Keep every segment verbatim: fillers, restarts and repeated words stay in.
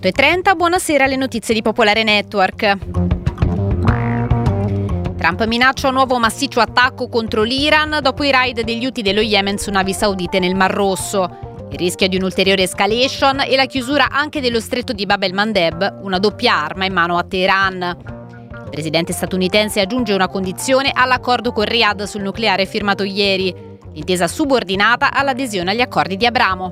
otto e trenta, buonasera, le notizie di Popolare Network. Trump minaccia un nuovo massiccio attacco contro l'Iran dopo i raid degli Houthi dello Yemen su navi saudite nel Mar Rosso. Il rischio di un'ulteriore escalation e la chiusura anche dello stretto di Bab el-Mandeb, una doppia arma in mano a Teheran. Il presidente statunitense aggiunge una condizione all'accordo con Riyadh sul nucleare firmato ieri, l'intesa subordinata all'adesione agli accordi di Abramo.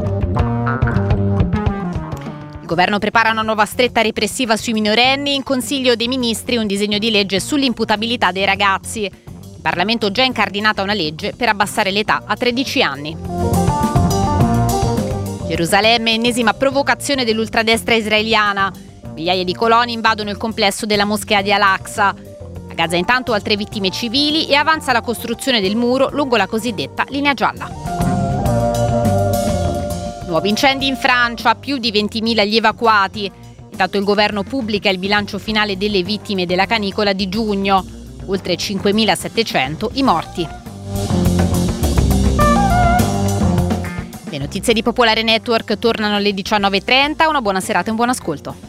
Il governo prepara una nuova stretta repressiva sui minorenni, in Consiglio dei Ministri un disegno di legge sull'imputabilità dei ragazzi. Il Parlamento ha già incardinata una legge per abbassare l'età a tredici anni. Gerusalemme, ennesima provocazione dell'ultradestra israeliana. Migliaia di coloni invadono il complesso della moschea di Al-Aqsa. A Gaza intanto altre vittime civili e avanza la costruzione del muro lungo la cosiddetta linea gialla. Nuovi incendi in Francia, più di ventimila gli evacuati. Intanto il governo pubblica il bilancio finale delle vittime della canicola di giugno. Oltre cinquemilasettecento i morti. Le notizie di Popolare Network tornano alle diciannove e trenta. Una buona serata e un buon ascolto.